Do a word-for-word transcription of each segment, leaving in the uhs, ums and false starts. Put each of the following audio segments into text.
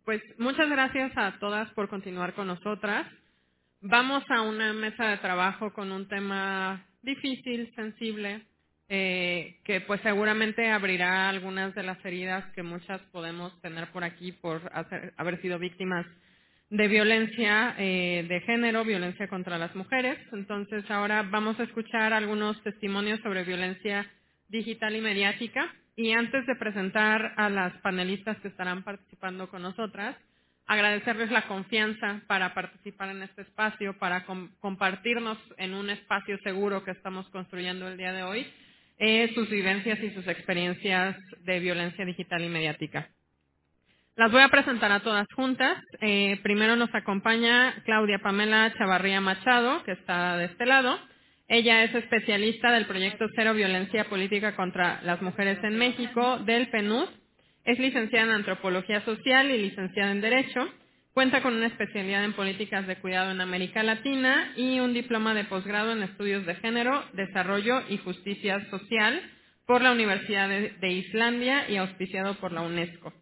Pues muchas gracias a todas por continuar con nosotras. Vamos a una mesa de trabajo con un tema difícil, sensible, eh, que pues seguramente abrirá algunas de las heridas que muchas podemos tener por aquí por hacer- haber sido víctimas de violencia eh, de género, violencia contra las mujeres. Entonces ahora vamos a escuchar algunos testimonios sobre violencia digital y mediática. Y antes de presentar a las panelistas que estarán participando con nosotras, agradecerles la confianza para participar en este espacio, para com- compartirnos en un espacio seguro que estamos construyendo el día de hoy, eh, sus vivencias y sus experiencias de violencia digital y mediática. Las voy a presentar a todas juntas. Eh, primero nos acompaña Claudia Pamela Chavarría Machado, que está de este lado. Ella es especialista del proyecto Cero Violencia Política contra las Mujeres en México del P N U D. Es licenciada en Antropología Social y licenciada en Derecho. Cuenta con una especialidad en Políticas de Cuidado en América Latina y un diploma de posgrado en Estudios de Género, Desarrollo y Justicia Social por la Universidad de, de Islandia y auspiciado por la UNESCO.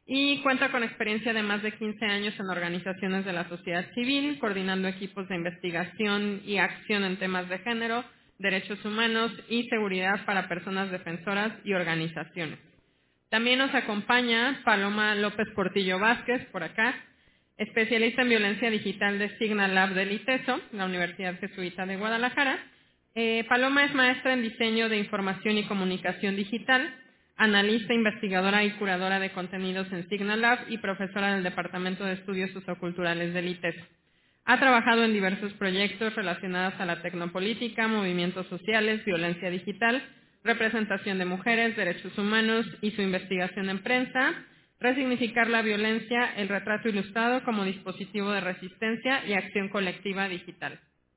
Y cuenta con experiencia de más de quince años en organizaciones de la sociedad civil, coordinando equipos de investigación y acción en temas de género, derechos humanos y seguridad para personas defensoras y organizaciones. También nos acompaña Paloma López Portillo Vázquez, por acá, especialista en violencia digital de Signal Lab del ITESO, la Universidad Jesuita de Guadalajara. Eh, Paloma es maestra en diseño de información y comunicación digital, analista, investigadora y curadora de contenidos en Signal Lab y profesora del Departamento de Estudios Socioculturales del ITESO. Ha trabajado en diversos proyectos relacionados a la tecnopolítica, movimientos sociales, violencia digital, representación de mujeres, derechos humanos y su investigación en prensa, resignificar la violencia, el retrato ilustrado como dispositivo de resistencia y acción colectiva digital.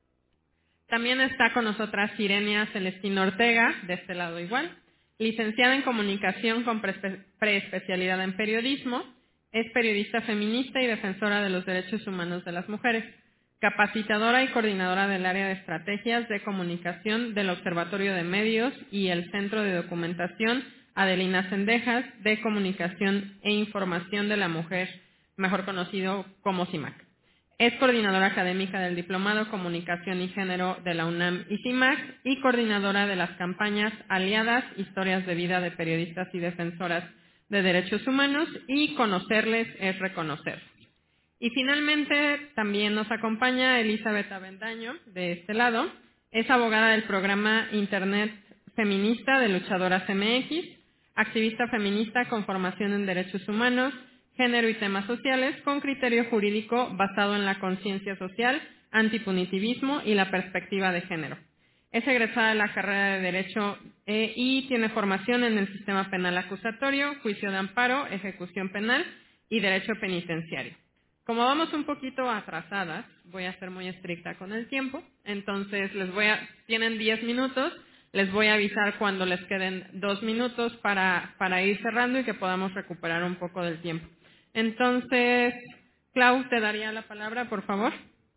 También está con nosotras Sirenia Celestino Ortega, de este lado igual, licenciada en Comunicación con prespe- preespecialidad en Periodismo, es periodista feminista y defensora de los derechos humanos de las mujeres, capacitadora y coordinadora del área de estrategias de comunicación del Observatorio de Medios y el Centro de Documentación Adelina Cendejas de Comunicación e Información de la Mujer, mejor conocido como CIMAC. Es coordinadora académica del Diplomado Comunicación y Género de la UNAM y CIMAC y coordinadora de las campañas Aliadas, Historias de Vida de Periodistas y Defensoras de Derechos Humanos y Conocerles es Reconocer. Y finalmente también nos acompaña Elizabeth Avendaño, de este lado. Es abogada del programa Internet Feminista de Luchadoras M X, activista feminista con formación en derechos humanos, género y temas sociales, con criterio jurídico basado en la conciencia social, antipunitivismo y la perspectiva de género. Es egresada de la carrera de Derecho eh, y tiene formación en el sistema penal acusatorio, juicio de amparo, ejecución penal y derecho penitenciario. Como vamos un poquito atrasadas, voy a ser muy estricta con el tiempo, entonces les voy a, tienen diez minutos, les voy a avisar cuando les queden dos minutos para, para ir cerrando y que podamos recuperar un poco del tiempo. Entonces, Clau, te daría la palabra, por favor.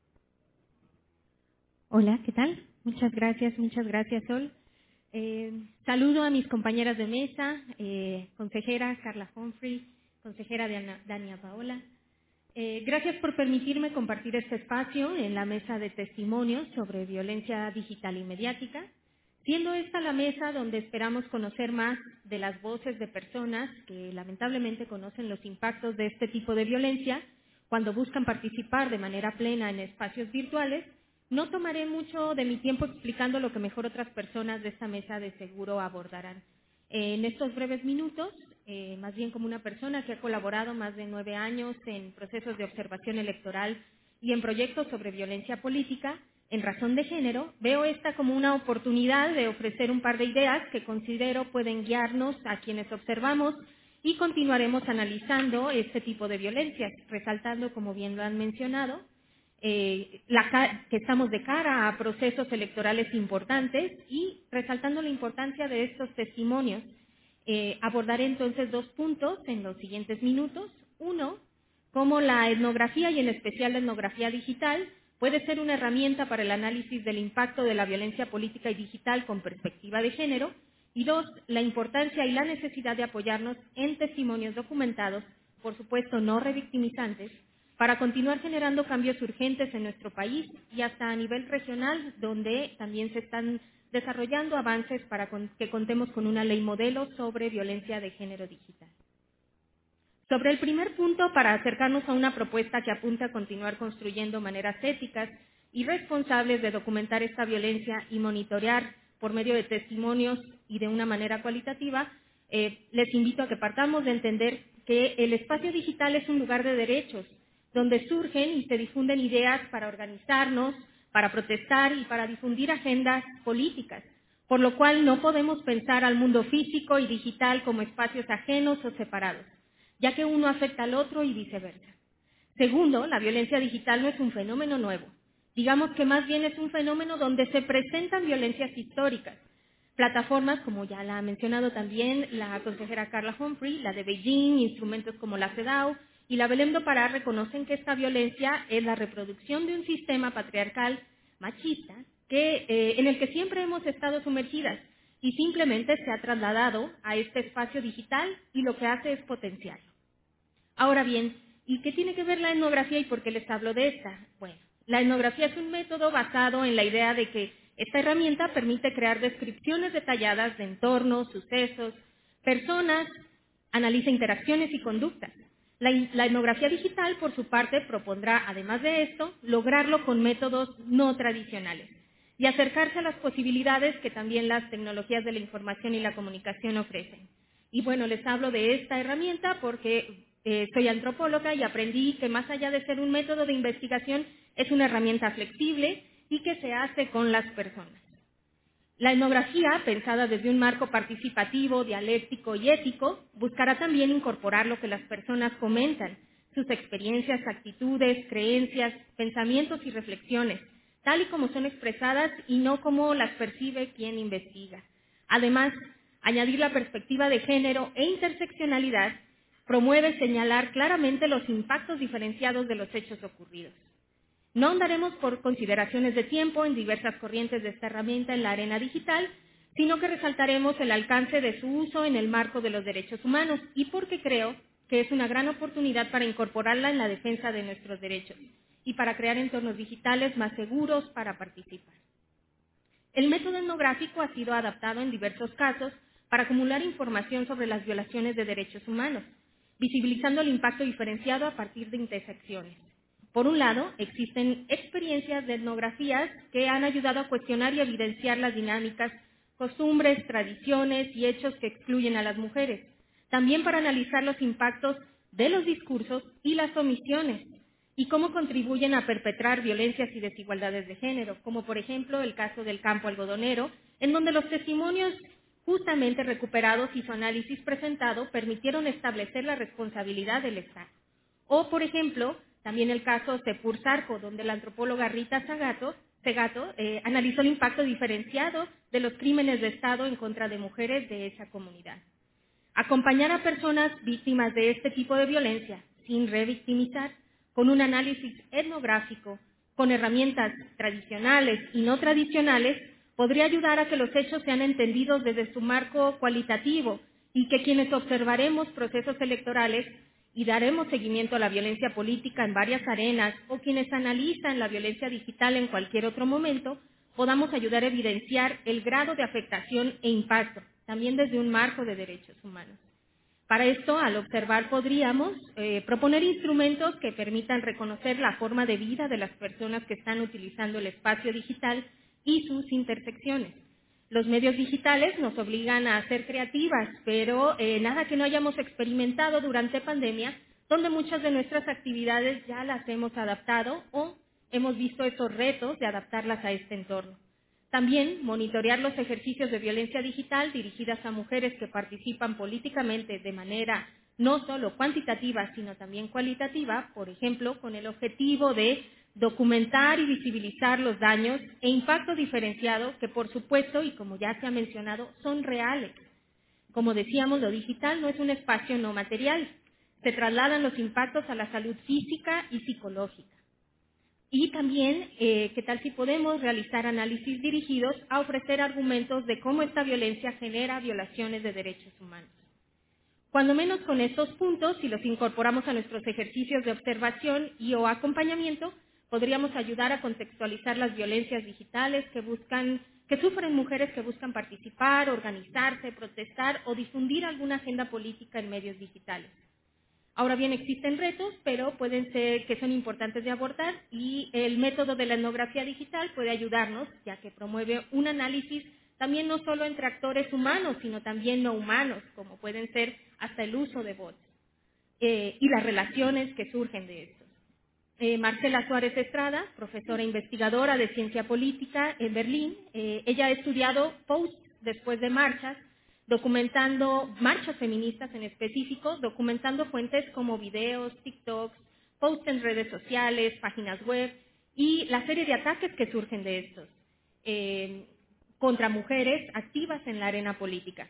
Hola, ¿qué tal? Muchas gracias, muchas gracias, Sol. Eh, saludo a mis compañeras de mesa, eh, consejera Carla Humphrey, consejera Diana- Dania Paola. Eh, gracias por permitirme compartir este espacio en la mesa de testimonios sobre violencia digital y mediática, siendo esta la mesa donde esperamos conocer más de las voces de personas que lamentablemente conocen los impactos de este tipo de violencia cuando buscan participar de manera plena en espacios virtuales. No tomaré mucho de mi tiempo explicando lo que mejor otras personas de esta mesa de seguro abordarán. En estos breves minutos, eh, más bien como una persona que ha colaborado más de nueve años en procesos de observación electoral y en proyectos sobre violencia política, en razón de género, veo esta como una oportunidad de ofrecer un par de ideas que considero pueden guiarnos a quienes observamos y continuaremos analizando este tipo de violencias, resaltando, como bien lo han mencionado, eh, la ca- que estamos de cara a procesos electorales importantes y resaltando la importancia de estos testimonios. Eh, abordaré entonces dos puntos en los siguientes minutos. Uno, cómo la etnografía y en especial la etnografía digital puede ser una herramienta para el análisis del impacto de la violencia política y digital con perspectiva de género. Y dos, la importancia y la necesidad de apoyarnos en testimonios documentados por supuesto no revictimizantes, para continuar generando cambios urgentes en nuestro país y hasta a nivel regional, donde también se están desarrollando avances para que contemos con una ley modelo sobre violencia de género digital. Sobre el primer punto, para acercarnos a una propuesta que apunta a continuar construyendo maneras éticas y responsables de documentar esta violencia y monitorear por medio de testimonios y de una manera cualitativa, eh, les invito a que partamos de entender que el espacio digital es un lugar de derechos, donde surgen y se difunden ideas para organizarnos, para protestar y para difundir agendas políticas, por lo cual no podemos pensar al mundo físico y digital como espacios ajenos o separados, ya que uno afecta al otro y viceversa. Segundo, la violencia digital no es un fenómeno nuevo. Digamos que más bien es un fenómeno donde se presentan violencias históricas. Plataformas, como ya la ha mencionado también la consejera Carla Humphrey, la de Beijing, instrumentos como la CEDAW y la Belém do Pará reconocen que esta violencia es la reproducción de un sistema patriarcal machista que, eh, en el que siempre hemos estado sumergidas y simplemente se ha trasladado a este espacio digital y lo que hace es potenciarlo. Ahora bien, ¿y qué tiene que ver la etnografía y por qué les hablo de esta? Bueno, la etnografía es un método basado en la idea de que esta herramienta permite crear descripciones detalladas de entornos, sucesos, personas, analiza interacciones y conductas. La, la etnografía digital, por su parte, propondrá, además de esto, lograrlo con métodos no tradicionales y acercarse a las posibilidades que también las tecnologías de la información y la comunicación ofrecen. Y bueno, les hablo de esta herramienta porque eh, soy antropóloga y aprendí que más allá de ser un método de investigación, es una herramienta flexible y que se hace con las personas. La etnografía, pensada desde un marco participativo, dialéctico y ético, buscará también incorporar lo que las personas comentan, sus experiencias, actitudes, creencias, pensamientos y reflexiones, tal y como son expresadas y no como las percibe quien investiga. Además, añadir la perspectiva de género e interseccionalidad promueve señalar claramente los impactos diferenciados de los hechos ocurridos. No ahondaremos por consideraciones de tiempo en diversas corrientes de esta herramienta en la arena digital, sino que resaltaremos el alcance de su uso en el marco de los derechos humanos y porque creo que es una gran oportunidad para incorporarla en la defensa de nuestros derechos y para crear entornos digitales más seguros para participar. El método etnográfico ha sido adaptado en diversos casos para acumular información sobre las violaciones de derechos humanos, visibilizando el impacto diferenciado a partir de intersecciones. Por un lado, existen experiencias de etnografías que han ayudado a cuestionar y evidenciar las dinámicas, costumbres, tradiciones y hechos que excluyen a las mujeres. También para analizar los impactos de los discursos y las omisiones y cómo contribuyen a perpetrar violencias y desigualdades de género, como por ejemplo el caso del campo algodonero, en donde los testimonios justamente recuperados y su análisis presentado permitieron establecer la responsabilidad del Estado. O, por ejemplo, también el caso Sepur Zarco, donde la antropóloga Rita Segato, Segato eh, analizó el impacto diferenciado de los crímenes de Estado en contra de mujeres de esa comunidad. Acompañar a personas víctimas de este tipo de violencia, sin revictimizar, con un análisis etnográfico, con herramientas tradicionales y no tradicionales, podría ayudar a que los hechos sean entendidos desde su marco cualitativo y que quienes observaremos procesos electorales y daremos seguimiento a la violencia política en varias arenas o quienes analizan la violencia digital en cualquier otro momento, podamos ayudar a evidenciar el grado de afectación e impacto, también desde un marco de derechos humanos. Para esto, al observar, podríamos eh, proponer instrumentos que permitan reconocer la forma de vida de las personas que están utilizando el espacio digital y sus intersecciones. Los medios digitales nos obligan a ser creativas, pero eh, nada que no hayamos experimentado durante pandemia, donde muchas de nuestras actividades ya las hemos adaptado o hemos visto esos retos de adaptarlas a este entorno. También monitorear los ejercicios de violencia digital dirigidas a mujeres que participan políticamente de manera no solo cuantitativa, sino también cualitativa, por ejemplo, con el objetivo de documentar y visibilizar los daños e impacto diferenciado que, por supuesto, y como ya se ha mencionado, son reales. Como decíamos, lo digital no es un espacio no material. Se trasladan los impactos a la salud física y psicológica. Y también, eh, ¿qué tal si podemos realizar análisis dirigidos a ofrecer argumentos de cómo esta violencia genera violaciones de derechos humanos? Cuando menos con estos puntos, si los incorporamos a nuestros ejercicios de observación y o acompañamiento, podríamos ayudar a contextualizar las violencias digitales que buscan, que sufren mujeres que buscan participar, organizarse, protestar o difundir alguna agenda política en medios digitales. Ahora bien, existen retos, pero pueden ser que son importantes de abordar y el método de la etnografía digital puede ayudarnos, ya que promueve un análisis también no solo entre actores humanos, sino también no humanos, como pueden ser hasta el uso de bots eh, y las relaciones que surgen de estos. Eh, Marcela Suárez Estrada, profesora investigadora de ciencia política en Berlín, eh, ella ha estudiado posts después de marchas, documentando marchas feministas en específico, documentando fuentes como videos, TikToks, posts en redes sociales, páginas web y la serie de ataques que surgen de estos eh, contra mujeres activas en la arena política.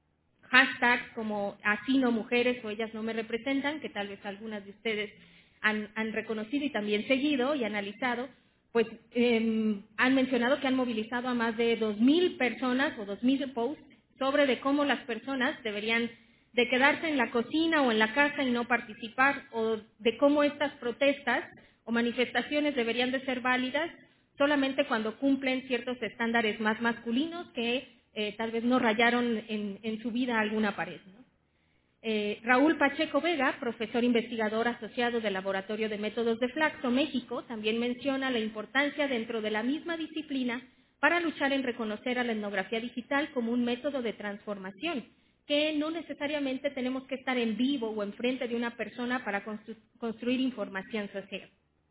Hashtags como así no mujeres o ellas no me representan, que tal vez algunas de ustedes han, han reconocido y también seguido y analizado, pues eh, han mencionado que han movilizado a más de dos mil personas o dos mil posts sobre de cómo las personas deberían de quedarse en la cocina o en la casa y no participar, o de cómo estas protestas o manifestaciones deberían de ser válidas solamente cuando cumplen ciertos estándares más masculinos que eh, tal vez no rayaron en, en su vida alguna pared, ¿no? Eh, Raúl Pacheco Vega, profesor investigador asociado del Laboratorio de Métodos de Flaxo, México, también menciona la importancia dentro de la misma disciplina para luchar en reconocer a la etnografía digital como un método de transformación, que no necesariamente tenemos que estar en vivo o enfrente de una persona para constru- construir información social.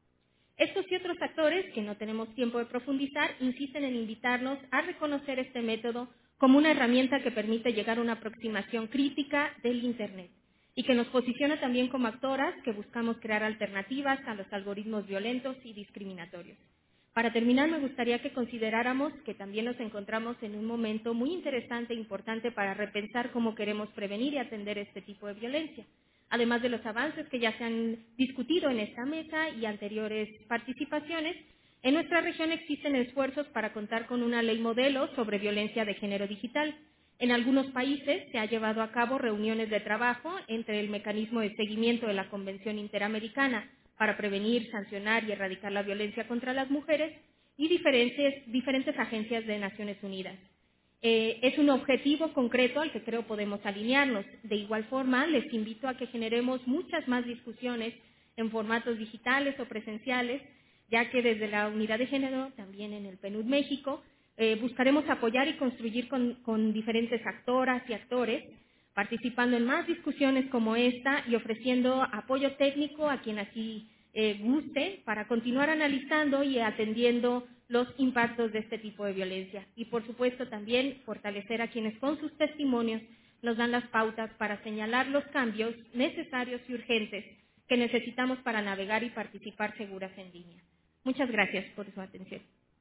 Estos y otros factores, que no tenemos tiempo de profundizar, insisten en invitarnos a reconocer este método como una herramienta que permite llegar a una aproximación crítica del Internet y que nos posiciona también como actoras que buscamos crear alternativas a los algoritmos violentos y discriminatorios. Para terminar, me gustaría que consideráramos que también nos encontramos en un momento muy interesante e importante para repensar cómo queremos prevenir y atender este tipo de violencia. Además de los avances que ya se han discutido en esta mesa y anteriores participaciones, en nuestra región existen esfuerzos para contar con una ley modelo sobre violencia de género digital. En algunos países se ha llevado a cabo reuniones de trabajo entre el mecanismo de seguimiento de la Convención Interamericana para prevenir, sancionar y erradicar la violencia contra las mujeres y diferentes, diferentes agencias de Naciones Unidas. Eh, es un objetivo concreto al que creo podemos alinearnos. De igual forma, les invito a que generemos muchas más discusiones en formatos digitales o presenciales, ya que desde la Unidad de Género, también en el P N U D México, eh, buscaremos apoyar y construir con, con diferentes actoras y actores, participando en más discusiones como esta y ofreciendo apoyo técnico a quien así eh, guste para continuar analizando y atendiendo los impactos de este tipo de violencia. Y, por supuesto, también fortalecer a quienes con sus testimonios nos dan las pautas para señalar los cambios necesarios y urgentes que necesitamos para navegar y participar seguras en línea. Muchas gracias por su atención.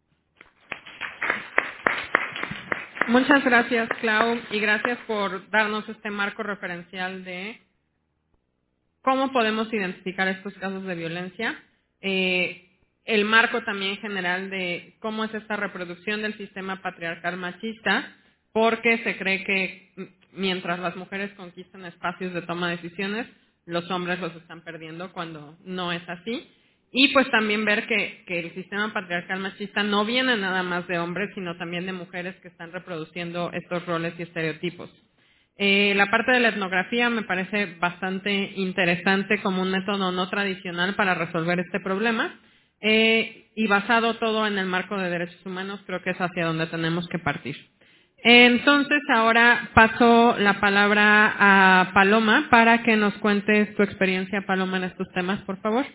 Muchas gracias, Clau, y gracias por darnos este marco referencial de cómo podemos identificar estos casos de violencia, eh, el marco también general de cómo es esta reproducción del sistema patriarcal machista, porque se cree que mientras las mujeres conquistan espacios de toma de decisiones, los hombres los están perdiendo cuando no es así. Y pues también ver que, que el sistema patriarcal machista no viene nada más de hombres, sino también de mujeres que están reproduciendo estos roles y estereotipos. Eh, la parte de la etnografía me parece bastante interesante como un método no tradicional para resolver este problema eh, y basado todo en el marco de derechos humanos, creo que es hacia donde tenemos que partir. Entonces, ahora paso la palabra a Paloma para que nos cuentes tu experiencia, Paloma, en estos temas, por favor.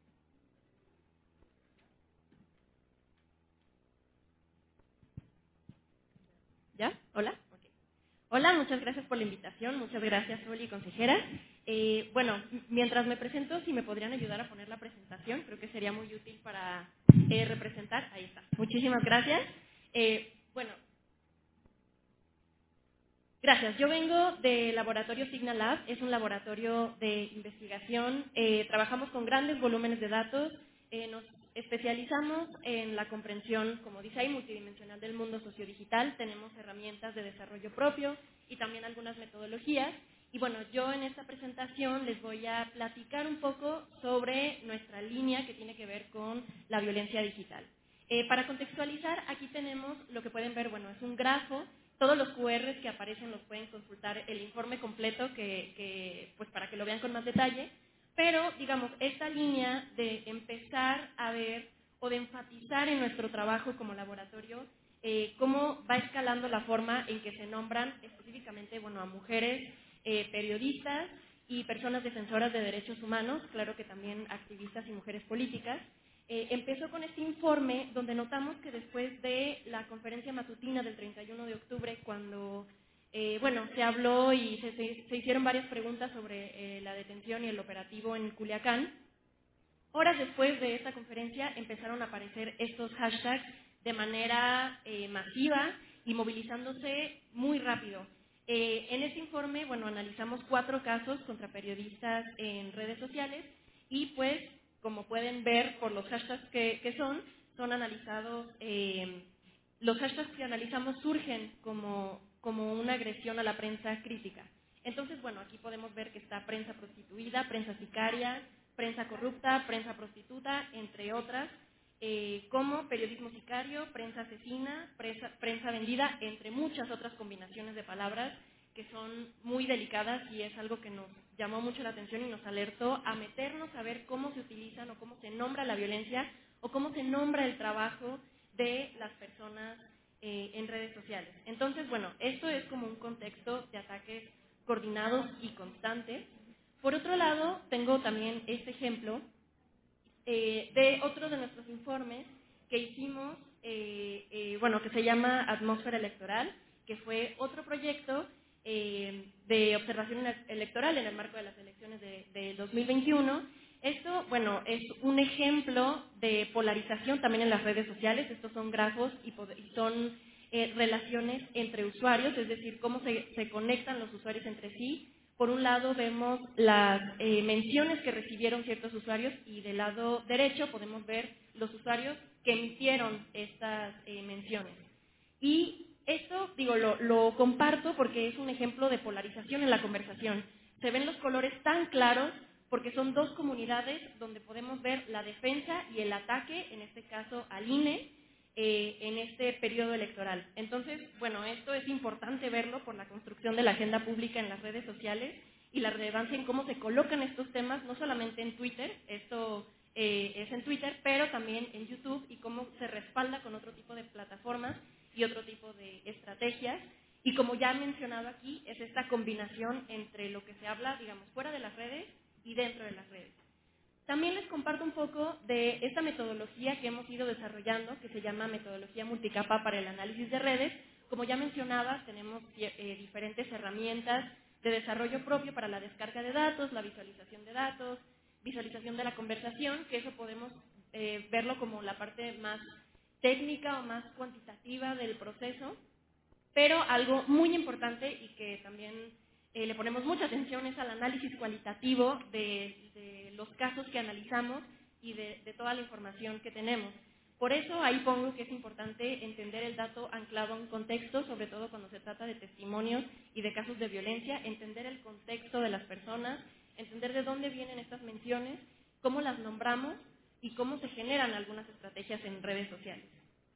¿Ya? ¿Hola? Okay. Hola, muchas gracias por la invitación. Muchas gracias, Oli, consejera. Eh, bueno, mientras me presento, si me podrían ayudar a poner la presentación, creo que sería muy útil para eh, representar. Ahí está. Muchísimas gracias. Eh, bueno, gracias. Yo vengo del laboratorio Signal Lab. Es un laboratorio de investigación. Eh, trabajamos con grandes volúmenes de datos. Eh, nos especializamos en la comprensión, como dice ahí, multidimensional del mundo sociodigital. Tenemos herramientas de desarrollo propio y también algunas metodologías. Y bueno, yo en esta presentación les voy a platicar un poco sobre nuestra línea que tiene que ver con la violencia digital. Eh, para contextualizar, aquí tenemos lo que pueden ver, bueno, es un grafo. Todos los cu erres que aparecen los pueden consultar el informe completo que, que, pues para que lo vean con más detalle. Pero, digamos, esta línea de empezar a ver o de enfatizar en nuestro trabajo como laboratorio eh, cómo va escalando la forma en que se nombran específicamente, bueno, a mujeres eh, periodistas y personas defensoras de derechos humanos, claro que también activistas y mujeres políticas. Eh, empezó con este informe donde notamos que después de la conferencia matutina del treinta y uno de octubre, cuando eh, bueno, se habló y se, se, se hicieron varias preguntas sobre eh, la detención y el operativo en Culiacán, horas después de esta conferencia empezaron a aparecer estos hashtags de manera eh, masiva y movilizándose muy rápido. Eh, en este informe, bueno, analizamos cuatro casos contra periodistas en redes sociales y pues como pueden ver por los hashtags que, que son, son analizados, eh, los hashtags que analizamos surgen como, como una agresión a la prensa crítica. Entonces, bueno, aquí podemos ver que está prensa prostituida, prensa sicaria, prensa corrupta, prensa prostituta, entre otras, eh, como periodismo sicario, prensa asesina, prensa, prensa vendida, entre muchas otras combinaciones de palabras que son muy delicadas y es algo que nos llamó mucho la atención y nos alertó a meternos a ver cómo se utilizan o cómo se nombra la violencia o cómo se nombra el trabajo de las personas eh, en redes sociales. Entonces, bueno, esto es como un contexto de ataques coordinados y constantes. Por otro lado, tengo también este ejemplo eh, de otro de nuestros informes que hicimos, eh, eh, bueno, que se llama Atmósfera Electoral, que fue otro proyecto eh, de observación electoral en el marco de las elecciones de, de dos mil veintiuno. Esto, bueno, es un ejemplo de polarización también en las redes sociales. Estos son grafos y, y son eh, relaciones entre usuarios, es decir, cómo se, se conectan los usuarios entre sí. Por un lado vemos las eh, menciones que recibieron ciertos usuarios y del lado derecho podemos ver los usuarios que emitieron estas eh, menciones. Y esto, digo, lo, lo comparto porque es un ejemplo de polarización en la conversación. Se ven los colores tan claros porque son dos comunidades donde podemos ver la defensa y el ataque, en este caso al I N E, eh, en este periodo electoral. Entonces, bueno, esto es importante verlo por la construcción de la agenda pública en las redes sociales y la relevancia en cómo se colocan estos temas, no solamente en Twitter, esto eh, es en Twitter, pero también en YouTube y cómo se respalda con otro tipo de plataformas y otro tipo de estrategias. Y como ya he mencionado aquí, es esta combinación entre lo que se habla, digamos, fuera de las redes y dentro de las redes. También les comparto un poco de esta metodología que hemos ido desarrollando, que se llama metodología multicapa para el análisis de redes. Como ya mencionaba, tenemos eh, diferentes herramientas de desarrollo propio para la descarga de datos, la visualización de datos, visualización de la conversación, que eso podemos eh, verlo como la parte más técnica o más cuantitativa del proceso, pero algo muy importante y que también eh, le ponemos mucha atención es al análisis cualitativo de, de los casos que analizamos y de, de toda la información que tenemos. Por eso ahí pongo que es importante entender el dato anclado a un contexto, sobre todo cuando se trata de testimonios y de casos de violencia, entender el contexto de las personas, entender de dónde vienen estas menciones, cómo las nombramos y cómo se generan algunas estrategias en redes sociales.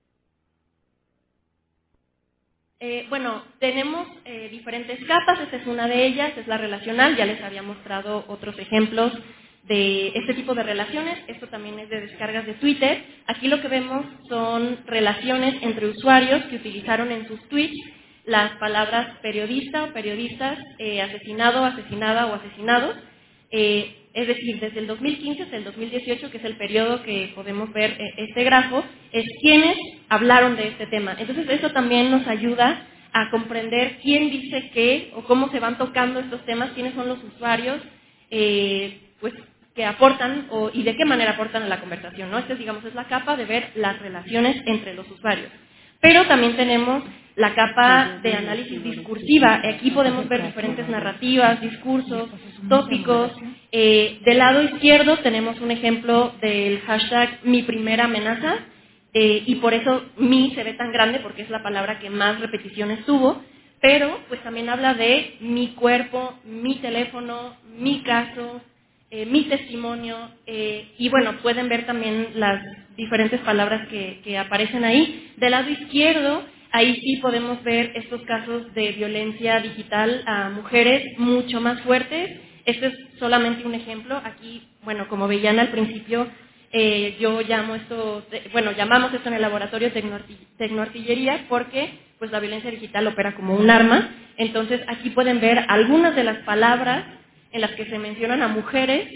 Eh, bueno, tenemos eh, diferentes capas, esta es una de ellas, es la relacional, ya les había mostrado otros ejemplos de este tipo de relaciones, esto también es de descargas de Twitter. Aquí lo que vemos son relaciones entre usuarios que utilizaron en sus tweets las palabras periodista o periodistas, eh, asesinado, asesinada o asesinados, eh, es decir, desde el dos mil quince hasta el dos mil dieciocho, que es el periodo que podemos ver eh, este grafo, es quienes hablaron de este tema. Entonces, eso también nos ayuda a comprender quién dice qué o cómo se van tocando estos temas, quiénes son los usuarios eh, pues, que aportan o, y de qué manera aportan a la conversación, ¿no? Esta, digamos, es la capa de ver las relaciones entre los usuarios. Pero también tenemos la capa de análisis discursiva. Aquí podemos ver diferentes narrativas, discursos, tópicos. Eh, del lado izquierdo tenemos un ejemplo del hashtag mi primera amenaza, eh, y por eso mi se ve tan grande porque es la palabra que más repeticiones tuvo. pero pues también habla de mi cuerpo, mi teléfono, mi caso, eh, mi testimonio, eh, y bueno, pueden ver también las diferentes palabras que, que aparecen ahí. Del lado izquierdo, ahí sí podemos ver estos casos de violencia digital a mujeres mucho más fuertes. Este es solamente un ejemplo. Aquí, bueno, como veían al principio, eh, yo llamo esto, bueno, llamamos esto en el laboratorio tecnoartillería porque pues la violencia digital opera como un arma. Entonces, aquí pueden ver algunas de las palabras en las que se mencionan a mujeres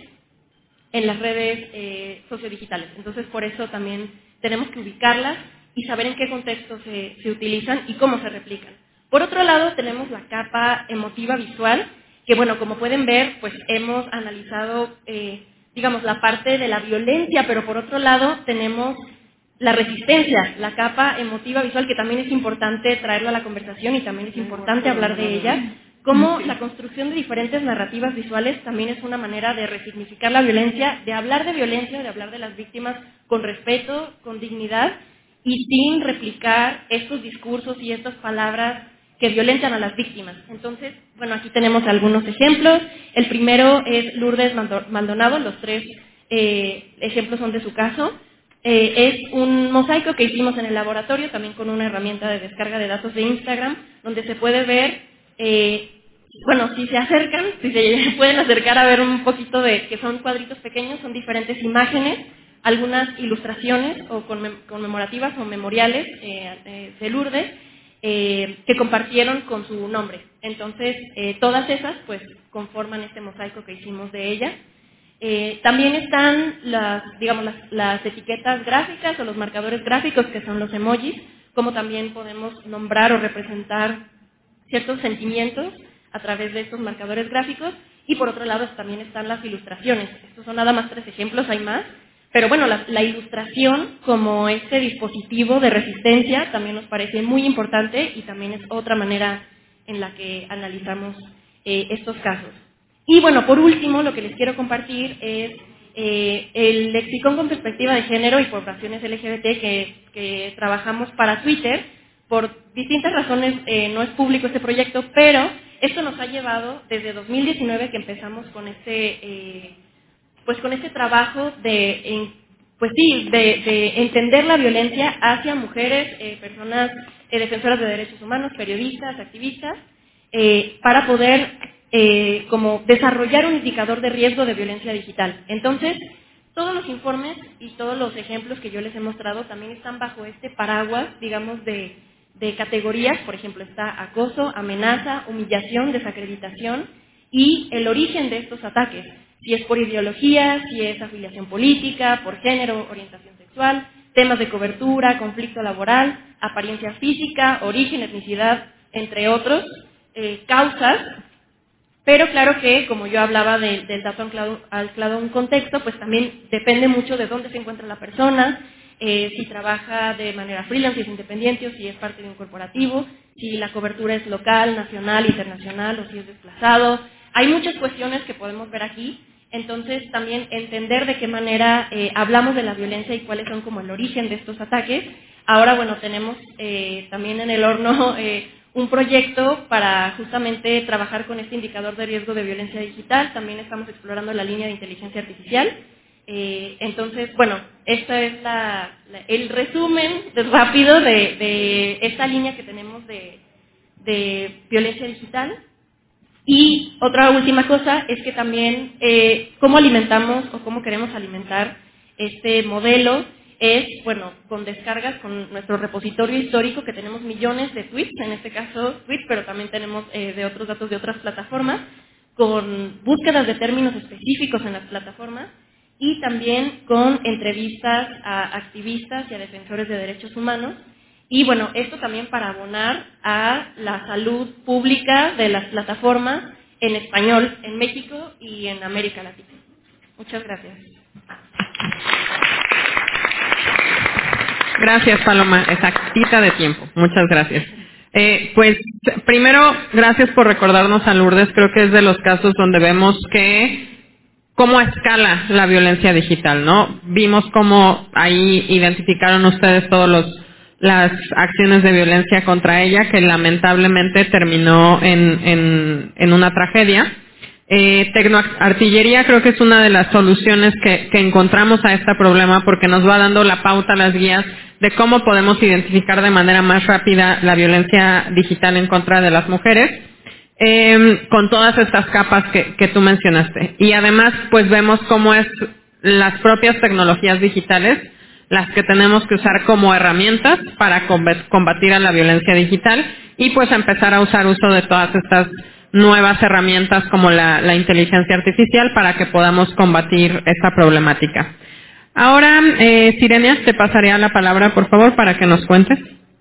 en las redes eh, sociodigitales. Entonces, por eso también tenemos que ubicarlas y saber en qué contexto se, se utilizan y cómo se replican. Por otro lado, tenemos la capa emotiva visual, que bueno, como pueden ver, pues hemos analizado, eh, digamos, la parte de la violencia, pero por otro lado tenemos la resistencia, la capa emotiva visual, que también es importante traerlo a la conversación y también es importante hablar de ella. Como la construcción de diferentes narrativas visuales también es una manera de resignificar la violencia, de hablar de violencia, de hablar de las víctimas con respeto, con dignidad y sin replicar estos discursos y estas palabras que violentan a las víctimas. Entonces, bueno, aquí tenemos algunos ejemplos. El primero es Lourdes Maldonado, los tres eh, ejemplos son de su caso. Eh, es un mosaico que hicimos en el laboratorio, también con una herramienta de descarga de datos de Instagram, donde se puede ver, eh, bueno, si se acercan, si se pueden acercar a ver un poquito de, que son cuadritos pequeños, son diferentes imágenes, algunas ilustraciones o conmemorativas o memoriales eh, eh, de Lourdes, eh, que compartieron con su nombre. Entonces, eh, todas esas pues conforman este mosaico que hicimos de ella. Eh, también están las, digamos, las, las etiquetas gráficas o los marcadores gráficos, que son los emojis, como también podemos nombrar o representar ciertos sentimientos a través de estos marcadores gráficos. Y por otro lado también están las ilustraciones. Estos son nada más tres ejemplos, hay más. Pero bueno, la, la ilustración como este dispositivo de resistencia también nos parece muy importante y también es otra manera en la que analizamos eh, estos casos. Y bueno, por último, lo que les quiero compartir es eh, el lexicón con perspectiva de género y poblaciones L G B T que, que trabajamos para Twitter. Por distintas razones eh, no es público este proyecto, pero esto nos ha llevado desde dos mil diecinueve que empezamos con este, eh, pues con este trabajo de, en, pues sí, de, de entender la violencia hacia mujeres, eh, personas eh, defensoras de derechos humanos, periodistas, activistas, eh, para poder Eh, como desarrollar un indicador de riesgo de violencia digital. Entonces, todos los informes y todos los ejemplos que yo les he mostrado también están bajo este paraguas, digamos, de, de categorías. Por ejemplo, está acoso, amenaza, humillación, desacreditación y el origen de estos ataques. Si es por ideología, si es afiliación política, por género, orientación sexual, temas de cobertura, conflicto laboral, apariencia física, origen, etnicidad, entre otros, eh, causas. Pero claro que, como yo hablaba de, del dato anclado, anclado a un contexto, pues también depende mucho de dónde se encuentra la persona, eh, si trabaja de manera freelance, si es independiente o si es parte de un corporativo, si la cobertura es local, nacional, internacional o si es desplazado. Hay muchas cuestiones que podemos ver aquí, entonces también entender de qué manera eh, hablamos de la violencia y cuáles son como el origen de estos ataques. Ahora, bueno, tenemos eh, también en el horno eh, un proyecto para justamente trabajar con este indicador de riesgo de violencia digital. También estamos explorando la línea de inteligencia artificial. Eh, entonces, bueno, este es la, la, el resumen rápido de, de esta línea que tenemos de, de violencia digital. Y otra última cosa es que también eh, cómo alimentamos o cómo queremos alimentar este modelo es, bueno, con descargas con nuestro repositorio histórico, que tenemos millones de tweets, en este caso tweets, pero también tenemos eh, de otros datos de otras plataformas, con búsquedas de términos específicos en las plataformas y también con entrevistas a activistas y a defensores de derechos humanos. Y bueno, esto también para abonar a la salud pública de las plataformas en español en México y en América Latina. Muchas gracias. Gracias, Paloma. Exactita de tiempo. Muchas gracias. Eh, pues, primero, gracias por recordarnos a Lourdes. Creo que es de los casos donde vemos que cómo escala la violencia digital, ¿no? Vimos cómo ahí identificaron ustedes todos los las acciones de violencia contra ella, que lamentablemente terminó en, en, en una tragedia. Eh, Tecnoartillería creo que es una de las soluciones que, que encontramos a este problema, porque nos va dando la pauta, las guías de cómo podemos identificar de manera más rápida la violencia digital en contra de las mujeres, eh, con todas estas capas que, que tú mencionaste. Y además, pues vemos cómo es las propias tecnologías digitales las que tenemos que usar como herramientas para combatir a la violencia digital y pues empezar a usar uso de todas estas nuevas herramientas como la, la inteligencia artificial para que podamos combatir esta problemática. Ahora, eh, Sirenia, te pasaría la palabra, por favor, para que nos cuentes.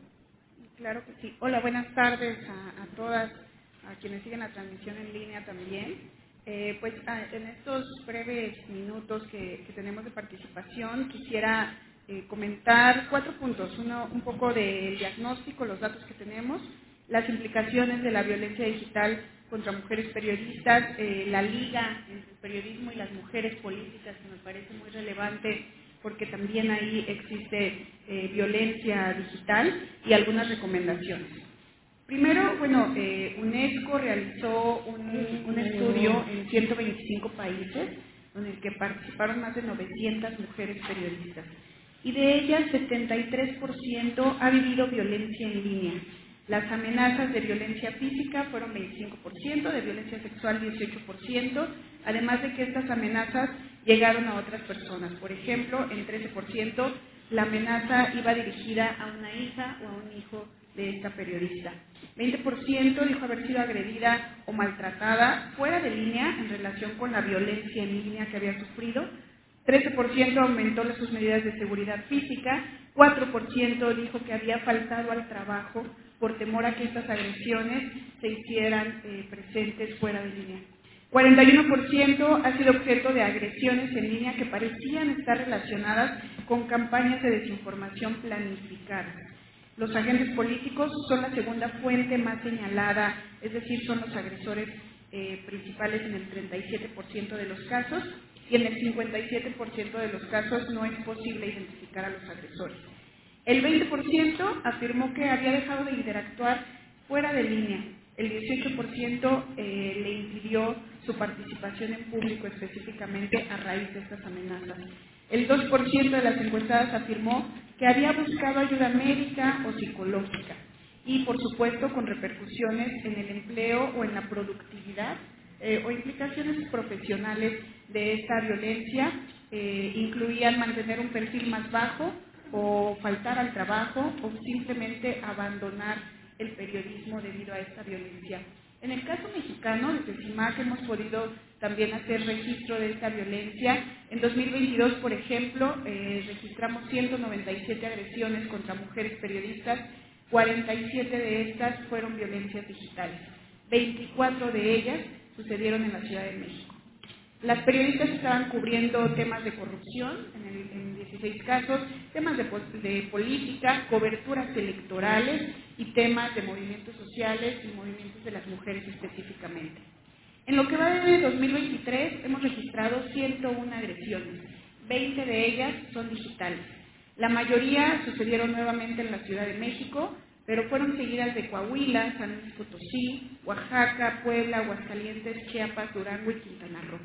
Claro que sí. Hola, buenas tardes a, a todas, a quienes siguen la transmisión en línea también. Eh, pues a, en estos breves minutos que, que tenemos de participación, quisiera eh, comentar cuatro puntos. Uno, un poco del diagnóstico, los datos que tenemos, las implicaciones de la violencia digital contra mujeres periodistas, eh, la liga entre el periodismo y las mujeres políticas, que me parece muy relevante porque también ahí existe eh, violencia digital, y algunas recomendaciones. Primero, bueno, eh, UNESCO realizó un, un estudio en ciento veinticinco países, en el que participaron más de novecientas mujeres periodistas, y de ellas setenta y tres por ciento ha vivido violencia en línea. Las amenazas de violencia física fueron veinticinco por ciento, de violencia sexual dieciocho por ciento, además de que estas amenazas llegaron a otras personas. Por ejemplo, en trece por ciento la amenaza iba dirigida a una hija o a un hijo de esta periodista. veinte por ciento dijo haber sido agredida o maltratada fuera de línea en relación con la violencia en línea que había sufrido. trece por ciento aumentó sus medidas de seguridad física. cuatro por ciento dijo que había faltado al trabajo por temor a que estas agresiones se hicieran eh, presentes fuera de línea. cuarenta y uno por ciento ha sido objeto de agresiones en línea que parecían estar relacionadas con campañas de desinformación planificadas. Los agentes políticos son la segunda fuente más señalada, es decir, son los agresores eh, principales en el treinta y siete por ciento de los casos, y en el cincuenta y siete por ciento de los casos no es posible identificar a los agresores. El veinte por ciento afirmó que había dejado de interactuar fuera de línea. El dieciocho por ciento eh, le impidió su participación en público, específicamente a raíz de estas amenazas. El dos por ciento de las encuestadas afirmó que había buscado ayuda médica o psicológica, y por supuesto con repercusiones en el empleo o en la productividad eh, o implicaciones profesionales de esta violencia. Eh, incluían mantener un perfil más bajo o faltar al trabajo o simplemente abandonar el periodismo debido a esta violencia. En el caso mexicano, desde CIMAC hemos podido también hacer registro de esta violencia. En dos mil veintidós, por ejemplo, eh, registramos ciento noventa y siete agresiones contra mujeres periodistas, cuarenta y siete de estas fueron violencias digitales. veinticuatro de ellas sucedieron en la Ciudad de México. Las periodistas estaban cubriendo temas de corrupción, en, el, en dieciséis casos, temas de, de política, coberturas electorales y temas de movimientos sociales y movimientos de las mujeres específicamente. En lo que va de dos mil veintitrés hemos registrado ciento una agresiones, veinte de ellas son digitales. La mayoría sucedieron nuevamente en la Ciudad de México, pero fueron seguidas de Coahuila, San Luis Potosí, Oaxaca, Puebla, Aguascalientes, Chiapas, Durango y Quintana Roo.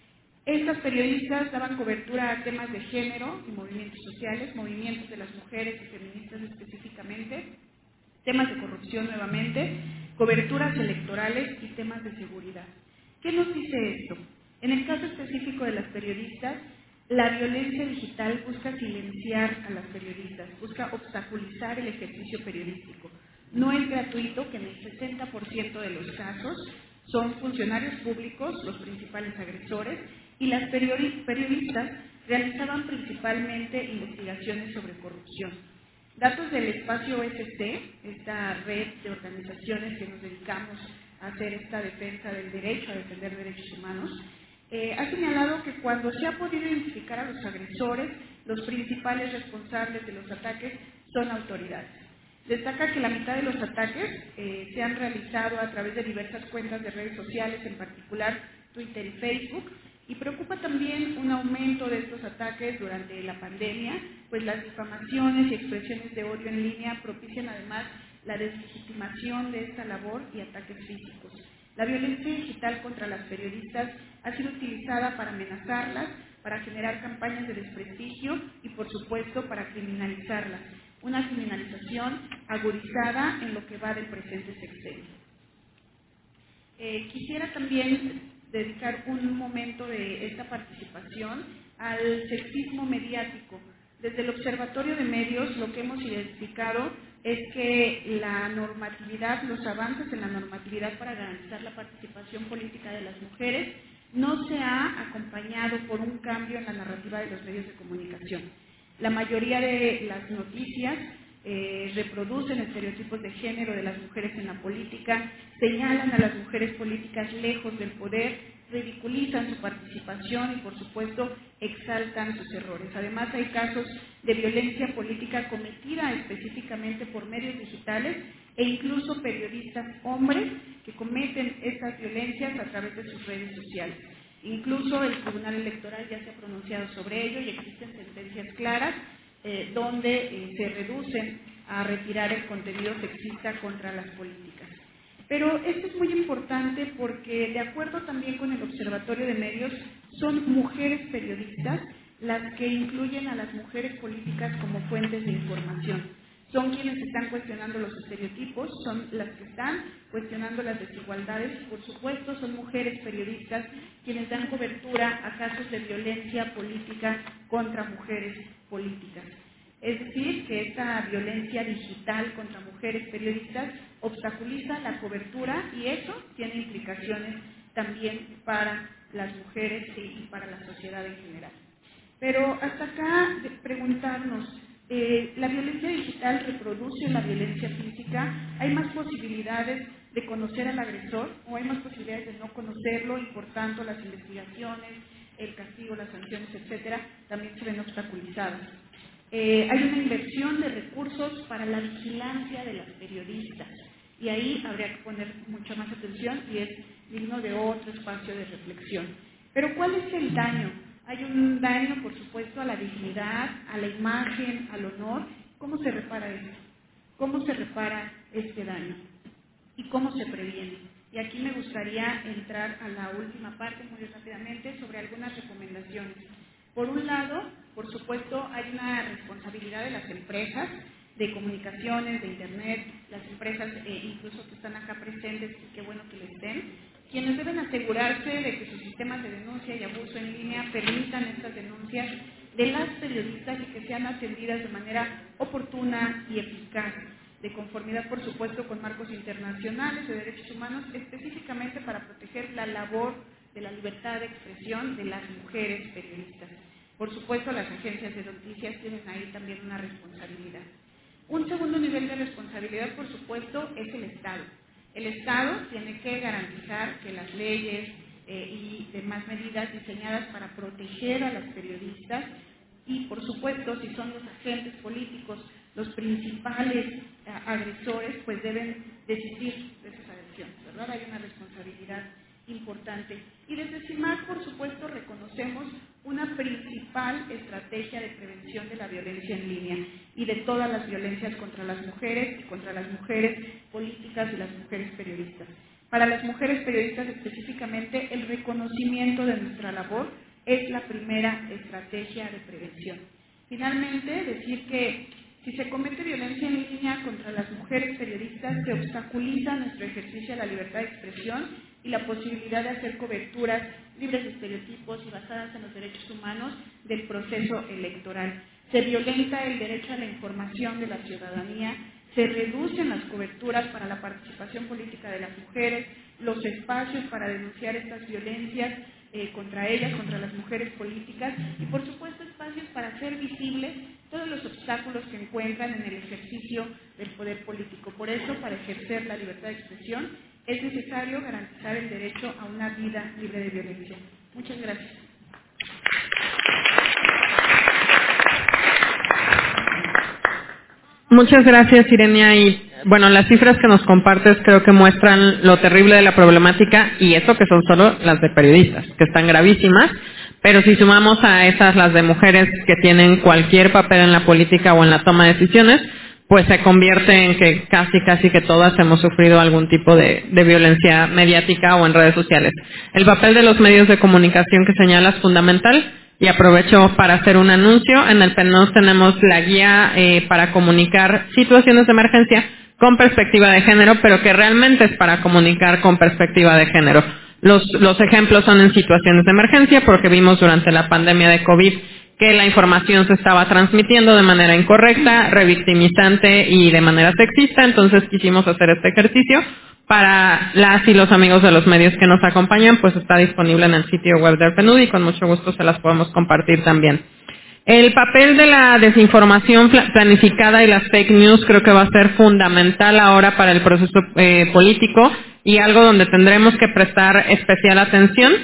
Estas periodistas daban cobertura a temas de género y movimientos sociales, movimientos de las mujeres y feministas específicamente, temas de corrupción nuevamente, coberturas electorales y temas de seguridad. ¿Qué nos dice esto? En el caso específico de las periodistas, la violencia digital busca silenciar a las periodistas, busca obstaculizar el ejercicio periodístico. No es gratuito, que en el sesenta por ciento de los casos son funcionarios públicos los principales agresores, y las periodistas realizaban principalmente investigaciones sobre corrupción. Datos del espacio O S C, esta red de organizaciones que nos dedicamos a hacer esta defensa del derecho, a defender derechos humanos, eh, ha señalado que cuando se ha podido identificar a los agresores, los principales responsables de los ataques son autoridades. Destaca que la mitad de los ataques eh, se han realizado a través de diversas cuentas de redes sociales, en particular Twitter y Facebook, Y preocupa también un aumento de estos ataques durante la pandemia, pues las difamaciones y expresiones de odio en línea propician además la deslegitimación de esta labor y ataques físicos. La violencia digital contra las periodistas ha sido utilizada para amenazarlas, para generar campañas de desprestigio y, por supuesto, para criminalizarlas. Una criminalización agudizada en lo que va del presente sexenio. Eh, quisiera también dedicar un momento de esta participación al sexismo mediático. Desde el Observatorio de Medios lo que hemos identificado es que la normatividad, los avances en la normatividad para garantizar la participación política de las mujeres no se ha acompañado por un cambio en la narrativa de los medios de comunicación. La mayoría de las noticias eh, reproducen estereotipos de género de las mujeres en la política, señalan a las mujeres políticas lejos del poder, ridiculizan su participación y, por supuesto, exaltan sus errores. Además, hay casos de violencia política cometida específicamente por medios digitales e incluso periodistas hombres que cometen estas violencias a través de sus redes sociales. Incluso el Tribunal Electoral ya se ha pronunciado sobre ello y existen sentencias claras eh, donde eh, se reducen a retirar el contenido sexista contra las políticas. Pero esto es muy importante porque, de acuerdo también con el Observatorio de Medios, son mujeres periodistas las que incluyen a las mujeres políticas como fuentes de información. Son quienes están cuestionando los estereotipos, son las que están cuestionando las desigualdades y, por supuesto, son mujeres periodistas quienes dan cobertura a casos de violencia política contra mujeres políticas. Es decir, que esta violencia digital contra mujeres periodistas obstaculiza la cobertura y eso tiene implicaciones también para las mujeres y para la sociedad en general. Pero hasta acá de preguntarnos, eh, ¿la violencia digital reproduce la violencia física? ¿Hay más posibilidades de conocer al agresor o hay más posibilidades de no conocerlo y por tanto las investigaciones, el castigo, las sanciones, etcétera, también se ven obstaculizadas? Eh, hay una inversión de recursos para la vigilancia de las periodistas y ahí habría que poner mucha más atención y es digno de otro espacio de reflexión. Pero ¿cuál es el daño? Hay un daño, por supuesto, a la dignidad, a la imagen, al honor. ¿Cómo se repara esto? ¿Cómo se repara este daño? ¿Y cómo se previene? Y aquí me gustaría entrar a la última parte muy rápidamente sobre algunas recomendaciones. Por un lado, por supuesto, hay una responsabilidad de las empresas de comunicaciones, de Internet, las empresas eh, incluso que están acá presentes, y qué bueno que lo estén, quienes deben asegurarse de que sus sistemas de denuncia y abuso en línea permitan estas denuncias de las periodistas y que sean atendidas de manera oportuna y eficaz, de conformidad, por supuesto, con marcos internacionales de derechos humanos, específicamente para proteger la labor de la libertad de expresión de las mujeres periodistas. Por supuesto, las agencias de noticias tienen ahí también una responsabilidad. Un segundo nivel de responsabilidad, por supuesto, es el Estado. El Estado tiene que garantizar que las leyes eh, y demás medidas diseñadas para proteger a las periodistas y, por supuesto, si son los agentes políticos los principales eh, agresores, pues deben desistir de esas agresiones, ¿verdad? Hay una responsabilidad importante. Y desde CIMAC, por supuesto, reconocemos una principal estrategia de prevención de la violencia en línea y de todas las violencias contra las mujeres y contra las mujeres políticas y las mujeres periodistas. Para las mujeres periodistas específicamente, el reconocimiento de nuestra labor es la primera estrategia de prevención. Finalmente, decir que si se comete violencia en línea contra las mujeres periodistas, se obstaculiza nuestro ejercicio de la libertad de expresión y la posibilidad de hacer coberturas libres de estereotipos y basadas en los derechos humanos del proceso electoral. Se violenta el derecho a la información de la ciudadanía, se reducen las coberturas para la participación política de las mujeres, los espacios para denunciar estas violencias eh, contra ellas, contra las mujeres políticas y, por supuesto, espacios para hacer visibles todos los obstáculos que encuentran en el ejercicio del poder político. Por eso, para ejercer la libertad de expresión, es necesario garantizar el derecho a una vida libre de violencia. Muchas gracias. Muchas gracias, Irenia. Y bueno, las cifras que nos compartes creo que muestran lo terrible de la problemática, y eso que son solo las de periodistas, que están gravísimas, pero si sumamos a esas las de mujeres que tienen cualquier papel en la política o en la toma de decisiones, pues se convierte en que casi casi que todas hemos sufrido algún tipo de, de violencia mediática o en redes sociales. El papel de los medios de comunicación que señalas es fundamental, y aprovecho para hacer un anuncio. En el P E N O S tenemos la guía eh, para comunicar situaciones de emergencia con perspectiva de género, pero que realmente es para comunicar con perspectiva de género. Los, los ejemplos son en situaciones de emergencia, porque vimos durante la pandemia de COVID que la información se estaba transmitiendo de manera incorrecta, revictimizante y de manera sexista. Entonces quisimos hacer este ejercicio. Para las y los amigos de los medios que nos acompañan, pues está disponible en el sitio web del P N U D y con mucho gusto se las podemos compartir también. El papel de la desinformación planificada y las fake news creo que va a ser fundamental ahora para el proceso eh, político, y algo donde tendremos que prestar especial atención.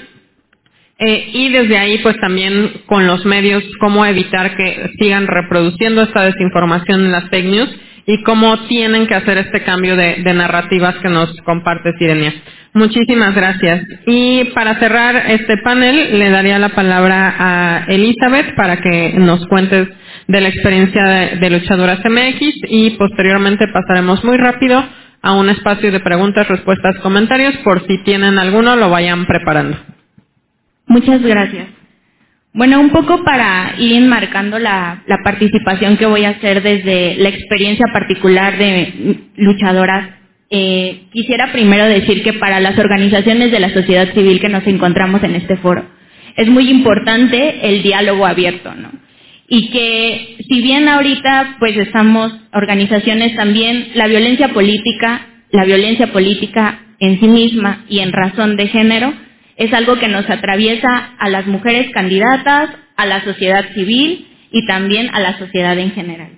Eh, y desde ahí, pues también con los medios, cómo evitar que sigan reproduciendo esta desinformación en las fake news y cómo tienen que hacer este cambio de, de narrativas que nos comparte Sirenia. Muchísimas gracias. Y para cerrar este panel, le daría la palabra a Elizabeth para que nos cuentes de la experiencia de, de Luchadoras M X, y posteriormente pasaremos muy rápido a un espacio de preguntas, respuestas, comentarios. Por si tienen alguno, lo vayan preparando. Muchas gracias. Bueno, un poco para ir enmarcando la, la participación que voy a hacer desde la experiencia particular de luchadoras, eh, quisiera primero decir que para las organizaciones de la sociedad civil que nos encontramos en este foro, es muy importante el diálogo abierto, ¿no? Y que si bien ahorita pues estamos organizaciones también, la violencia política, la violencia política en sí misma y en razón de género, es algo que nos atraviesa a las mujeres candidatas, a la sociedad civil y también a la sociedad en general.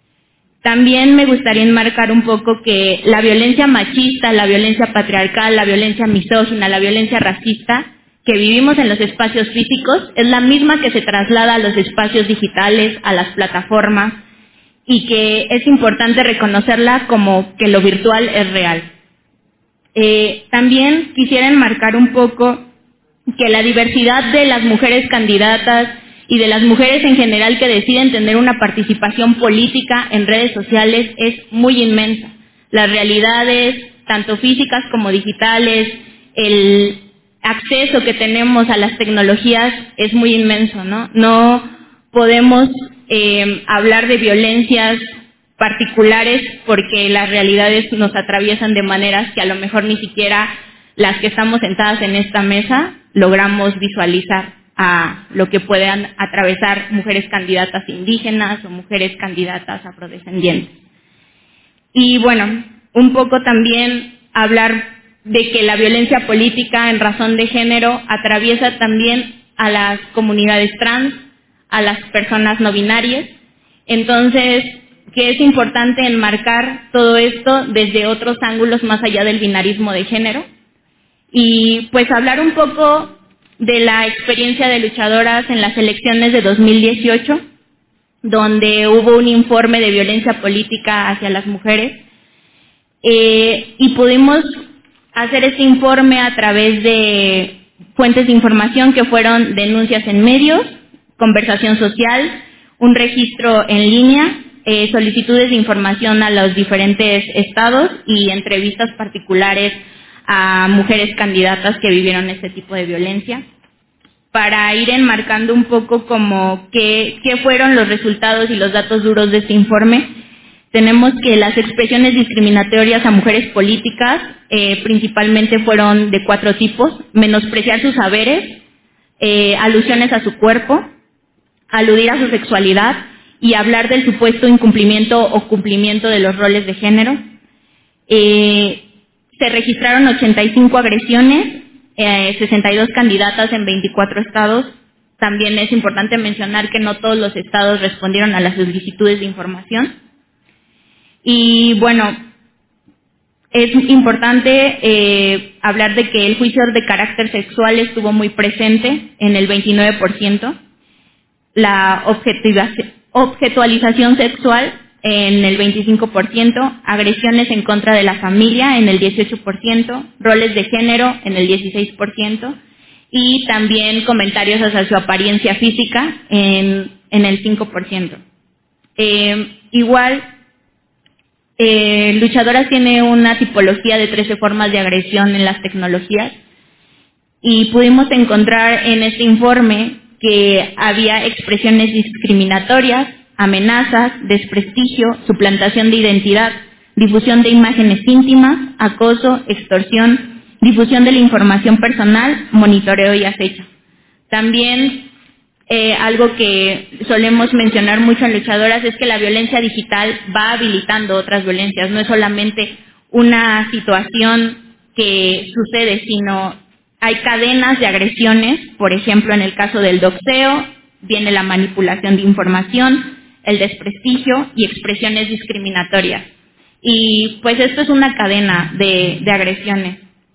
También me gustaría enmarcar un poco que la violencia machista, la violencia patriarcal, la violencia misógina, la violencia racista que vivimos en los espacios físicos es la misma que se traslada a los espacios digitales, a las plataformas, y que es importante reconocerla como que lo virtual es real. Eh, también quisiera enmarcar un poco que la diversidad de las mujeres candidatas y de las mujeres en general que deciden tener una participación política en redes sociales es muy inmensa. Las realidades, tanto físicas como digitales, el acceso que tenemos a las tecnologías es muy inmenso, ¿no? No podemos eh, hablar de violencias particulares porque las realidades nos atraviesan de maneras que a lo mejor ni siquiera las que estamos sentadas en esta mesa logramos visualizar a lo que puedan atravesar mujeres candidatas indígenas o mujeres candidatas afrodescendientes. Y bueno, un poco también hablar de que la violencia política en razón de género atraviesa también a las comunidades trans, a las personas no binarias. Entonces, que es importante enmarcar todo esto desde otros ángulos más allá del binarismo de género. Y pues hablar un poco de la experiencia de luchadoras en las elecciones de dos mil dieciocho, donde hubo un informe de violencia política hacia las mujeres, eh, y pudimos hacer este informe a través de fuentes de información que fueron denuncias en medios, conversación social, un registro en línea, eh, solicitudes de información a los diferentes estados y entrevistas particulares a mujeres candidatas que vivieron este tipo de violencia, para ir enmarcando un poco como qué, qué fueron los resultados y los datos duros de este informe. Tenemos que las expresiones discriminatorias a mujeres políticas eh, principalmente fueron de cuatro tipos: menospreciar sus saberes, eh, alusiones a su cuerpo, aludir a su sexualidad y hablar del supuesto incumplimiento o cumplimiento de los roles de género. Eh, Se registraron ochenta y cinco agresiones, eh, sesenta y dos candidatas en veinticuatro estados. También es importante mencionar que no todos los estados respondieron a las solicitudes de información. Y bueno, es importante eh, hablar de que el juicio de carácter sexual estuvo muy presente en el veintinueve por ciento. La objetivación, objetualización sexual en el veinticinco por ciento, agresiones en contra de la familia en el dieciocho por ciento, roles de género en el dieciséis por ciento y también comentarios hacia su apariencia física en, en el cinco por ciento. Eh, igual, eh, Luchadoras tiene una tipología de trece formas de agresión en las tecnologías y pudimos encontrar en este informe que había expresiones discriminatorias, amenazas, desprestigio, suplantación de identidad, difusión de imágenes íntimas, acoso, extorsión, difusión de la información personal, monitoreo y acecho. También eh, algo que solemos mencionar mucho en Luchadoras es que la violencia digital va habilitando otras violencias, no es solamente una situación que sucede, sino hay cadenas de agresiones, por ejemplo, en el caso del doxeo, viene la manipulación de información, el desprestigio y expresiones discriminatorias. Y pues esto es una cadena de, de agresiones.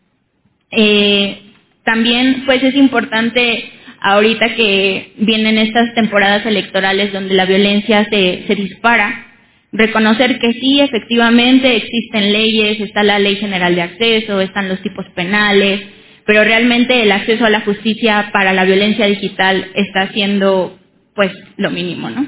Eh, también pues es importante ahorita que vienen estas temporadas electorales donde la violencia se, se dispara, reconocer que sí, efectivamente existen leyes, está la Ley General de Acceso, están los tipos penales, pero realmente el acceso a la justicia para la violencia digital está siendo pues lo mínimo, ¿no?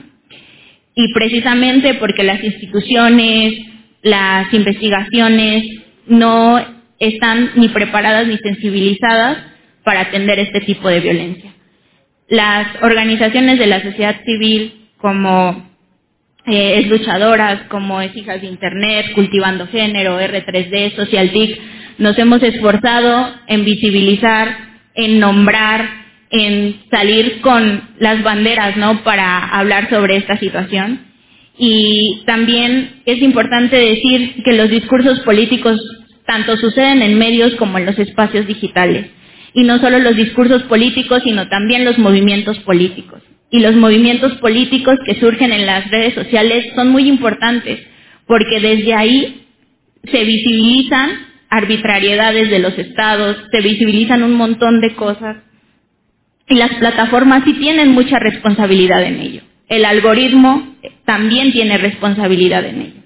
Y precisamente porque las instituciones, las investigaciones no están ni preparadas ni sensibilizadas para atender este tipo de violencia. Las organizaciones de la sociedad civil como eh, es Luchadoras, como es Hijas de Internet, Cultivando Género, erre tres de, Social T I C, nos hemos esforzado en visibilizar, en nombrar, en salir con las banderas, ¿no?, para hablar sobre esta situación. Y también es importante decir que los discursos políticos tanto suceden en medios como en los espacios digitales. Y no solo los discursos políticos, sino también los movimientos políticos. Y los movimientos políticos que surgen en las redes sociales son muy importantes, porque desde ahí se visibilizan arbitrariedades de los estados, se visibilizan un montón de cosas. Y las plataformas sí tienen mucha responsabilidad en ello. El algoritmo también tiene responsabilidad en ello.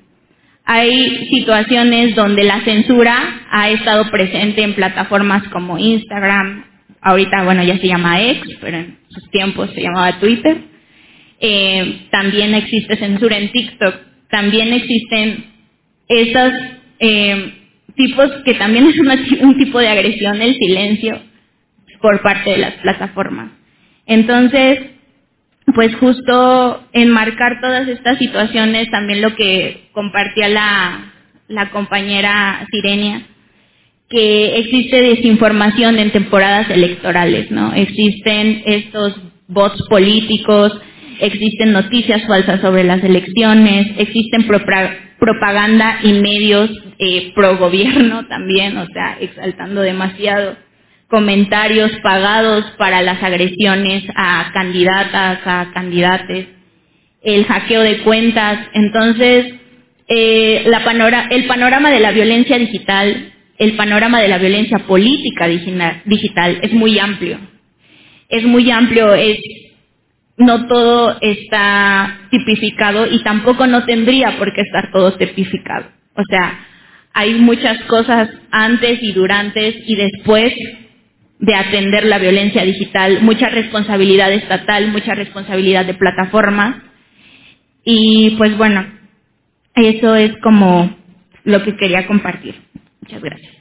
Hay situaciones donde la censura ha estado presente en plataformas como Instagram, ahorita, bueno, ya se llama X, pero en sus tiempos se llamaba Twitter. Eh, también existe censura en TikTok. También existen estos eh, tipos que también es una, un tipo de agresión, el silencio por parte de las plataformas. Entonces, pues justo enmarcar todas estas situaciones, también lo que compartía la, la compañera Sirenia, que existe desinformación en temporadas electorales, ¿no? Existen estos bots políticos, existen noticias falsas sobre las elecciones, existen propra, propaganda y medios eh, pro gobierno también, o sea, exaltando demasiado, comentarios pagados para las agresiones a candidatas, a candidates, el hackeo de cuentas. Entonces, eh, la panora, el panorama de la violencia digital, el panorama de la violencia política digital es muy amplio. Es muy amplio, es, no todo está tipificado y tampoco no tendría por qué estar todo tipificado. O sea, hay muchas cosas antes y durante y después de atender la violencia digital, mucha responsabilidad estatal, mucha responsabilidad de plataformas. Y pues bueno, eso es como lo que quería compartir. Muchas gracias.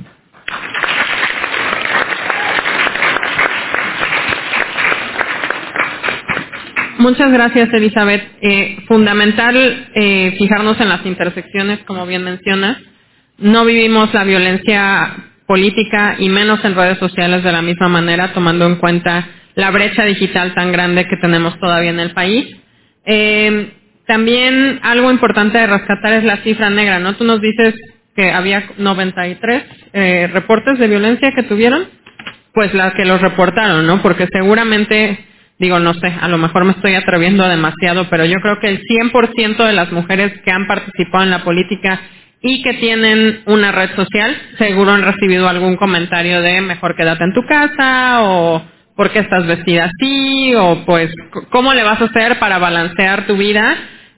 Muchas gracias, Elizabeth. Eh, fundamental eh, fijarnos en las intersecciones, como bien mencionas. No vivimos la violencia política y menos en redes sociales de la misma manera, tomando en cuenta la brecha digital tan grande que tenemos todavía en el país. Eh, también algo importante de rescatar es la cifra negra, ¿no? Tú nos dices que había noventa y tres eh, reportes de violencia que tuvieron, pues las que los reportaron, ¿no? Porque seguramente, digo, no sé, a lo mejor me estoy atreviendo a demasiado, pero yo creo que el cien por ciento de las mujeres que han participado en la política y que tienen una red social, seguro han recibido algún comentario de mejor quédate en tu casa, o por qué estás vestida así, o pues cómo le vas a hacer para balancear tu vida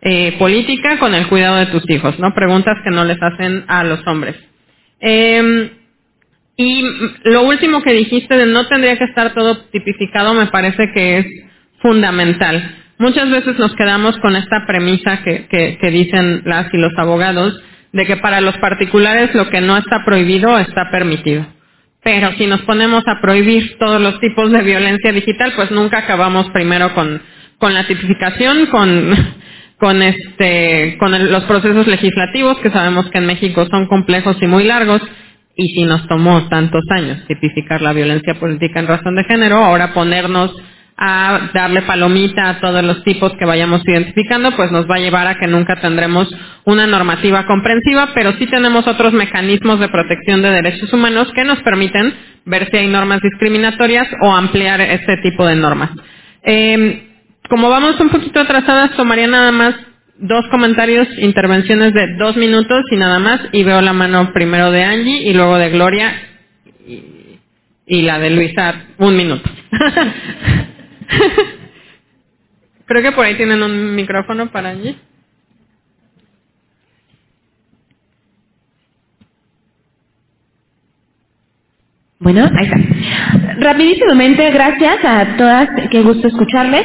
eh, política con el cuidado de tus hijos, ¿no? Preguntas que no les hacen a los hombres. Eh, y lo último que dijiste de no tendría que estar todo tipificado me parece que es fundamental. Muchas veces nos quedamos con esta premisa que, que, que dicen las y los abogados de que para los particulares lo que no está prohibido está permitido. Pero si nos ponemos a prohibir todos los tipos de violencia digital, pues nunca acabamos primero con, con la tipificación, con, con este, con el, los procesos legislativos, que sabemos que en México son complejos y muy largos, y si nos tomó tantos años tipificar la violencia política en razón de género, ahora ponernos a darle palomita a todos los tipos que vayamos identificando, pues nos va a llevar a que nunca tendremos una normativa comprensiva, pero sí tenemos otros mecanismos de protección de derechos humanos que nos permiten ver si hay normas discriminatorias o ampliar este tipo de normas. Eh, como vamos un poquito atrasadas, tomaría nada más dos comentarios, intervenciones de dos minutos y nada más, y veo la mano primero de Angie y luego de Gloria y, y la de Luisa, un minuto. Creo que por ahí tienen un micrófono para Angie. Bueno, ahí está. Rapidísimamente, gracias a todas, qué gusto escucharles.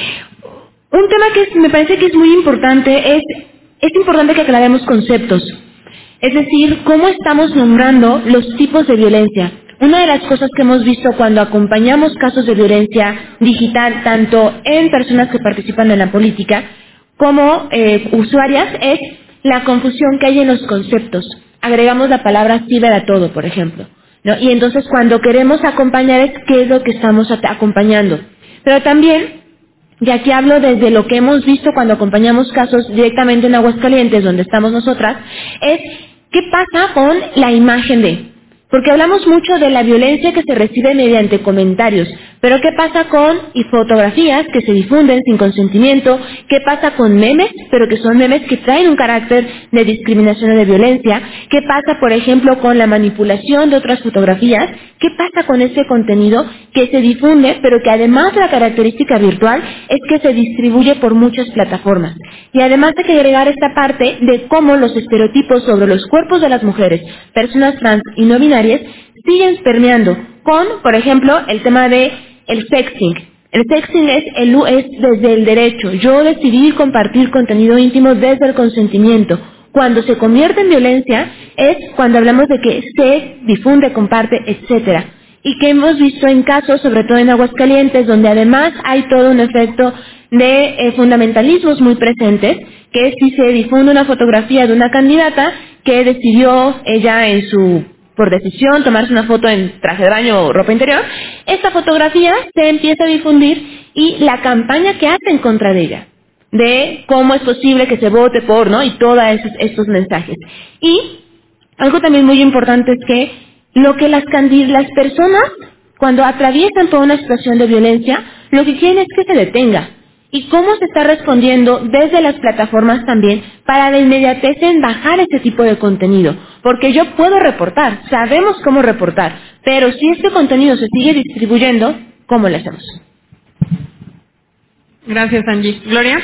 Un tema que es, me parece que es muy importante es, es importante que aclaremos conceptos. Es decir, cómo estamos nombrando los tipos de violencia. Una de las cosas que hemos visto cuando acompañamos casos de violencia digital, tanto en personas que participan en la política como eh, usuarias, es la confusión que hay en los conceptos. Agregamos la palabra ciber a todo, por ejemplo, ¿no? Y entonces cuando queremos acompañar es qué es lo que estamos acompañando. Pero también, y aquí hablo desde lo que hemos visto cuando acompañamos casos directamente en Aguascalientes, donde estamos nosotras, es qué pasa con la imagen de... Porque hablamos mucho de la violencia que se recibe mediante comentarios, pero ¿qué pasa con y fotografías que se difunden sin consentimiento? ¿Qué pasa con memes, pero que son memes que traen un carácter de discriminación o de violencia? ¿Qué pasa, por ejemplo, con la manipulación de otras fotografías? ¿Qué pasa con ese contenido que se difunde, pero que además la característica virtual es que se distribuye por muchas plataformas? Y además hay que agregar esta parte de cómo los estereotipos sobre los cuerpos de las mujeres, personas trans y no binarias, siguen permeando con, por ejemplo, el tema de el sexting. El sexting es, el, es desde el derecho. Yo decidí compartir contenido íntimo desde el consentimiento. Cuando se convierte en violencia es cuando hablamos de que se difunde, comparte, etcétera. Y que hemos visto en casos, sobre todo en Aguascalientes, donde además hay todo un efecto de eh, fundamentalismos muy presentes, que si se difunde una fotografía de una candidata que decidió ella en su por decisión tomarse una foto en traje de baño o ropa interior, esta fotografía se empieza a difundir y la campaña que hace en contra de ella, de cómo es posible que se vote por, ¿no? Y todos esos, estos mensajes. Y algo también muy importante es que lo que las, las personas, cuando atraviesan por una situación de violencia, lo que quieren es que se detenga. ¿Y cómo se está respondiendo desde las plataformas también para la inmediatez en bajar ese tipo de contenido? Porque yo puedo reportar, sabemos cómo reportar, pero si este contenido se sigue distribuyendo, ¿cómo lo hacemos? Gracias, Angie. ¿Gloria?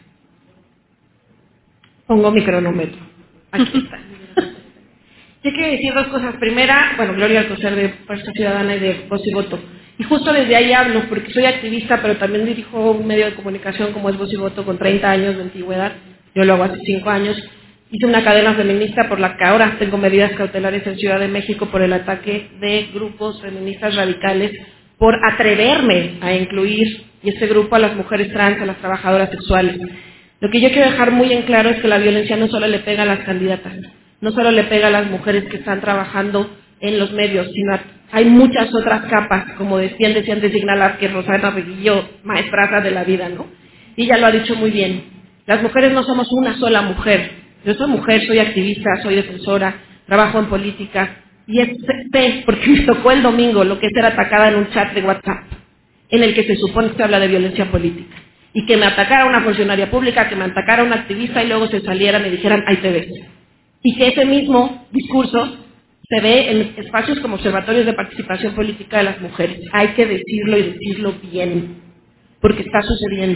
Pongo mi cronómetro. Aquí está. Yo quiero decir dos cosas. Primera, bueno, Gloria Alcocer de Fuerza Ciudadana y de Voz y Voto. Y justo desde ahí hablo, porque soy activista, pero también dirijo un medio de comunicación como es Voz y Voto con treinta años de antigüedad. Yo lo hago hace cinco años. Hice una cadena feminista por la que ahora tengo medidas cautelares en Ciudad de México por el ataque de grupos feministas radicales, por atreverme a incluir, y este grupo, a las mujeres trans, a las trabajadoras sexuales. Lo que yo quiero dejar muy en claro es que la violencia no solo le pega a las candidatas, no solo le pega a las mujeres que están trabajando en los medios, sino a, hay muchas otras capas, como decían, decían de Signalar, que Rosana Reguillo, maestraza de la vida, ¿no? Y ella lo ha dicho muy bien. Las mujeres no somos una sola mujer. Yo soy mujer, soy activista, soy defensora, trabajo en política, y es sé, porque me tocó el domingo lo que es ser atacada en un chat de WhatsApp, en el que se supone que se habla de violencia política. Y que me atacara una funcionaria pública, que me atacara una activista y luego se salieran y dijeran, ahí te ves. Y que ese mismo discurso se ve en espacios como observatorios de participación política de las mujeres. Hay que decirlo y decirlo bien, porque está sucediendo.